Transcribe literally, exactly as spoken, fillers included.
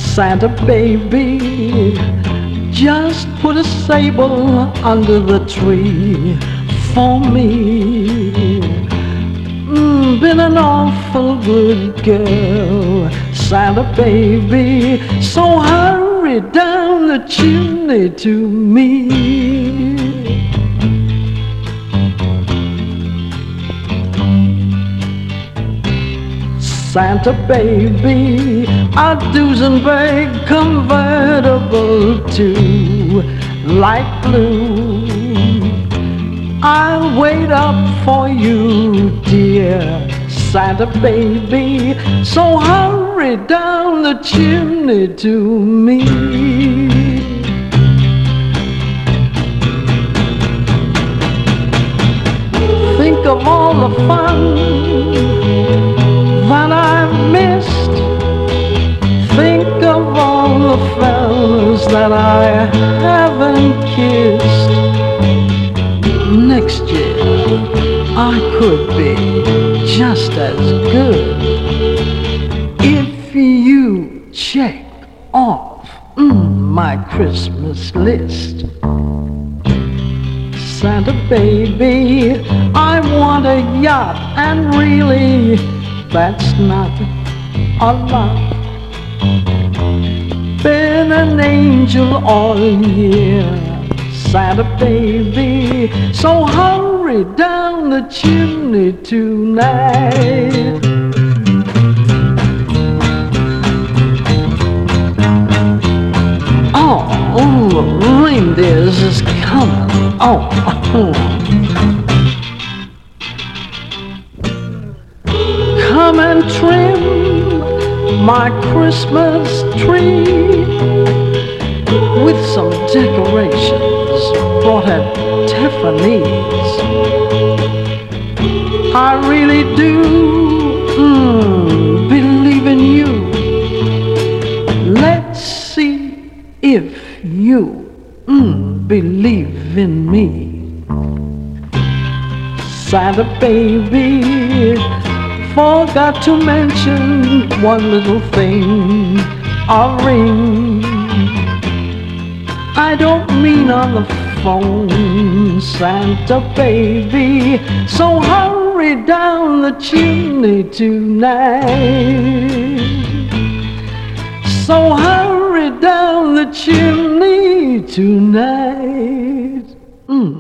Santa baby, just put a sable under the tree for me. Mm, been an awful good girl, Santa baby, so hurry down the chimney to me. Santa baby, a Duesenberg convertible to light blue. I'll wait up for you, dear Santa baby, so hurry down the chimney to me. Think of all the fun that I've missed. Think of all the fellas that I haven't kissed. Next year I could be just as good if you check off mm, my Christmas list. Santa baby, I want a yacht, and really that's not a lot. Been an angel all year, Santa baby, so hurry down the chimney tonight. Oh, oh, the reindeers is coming. Oh, oh. Come and trim my Christmas tree with some decorations bought at Tiffany's. I really do mm, believe in you. Let's see if you mm, believe in me. Santa baby, forgot to mention one little thing, a ring. I don't mean on the phone, Santa baby, so hurry down the chimney tonight. So hurry down the chimney tonight. Mm.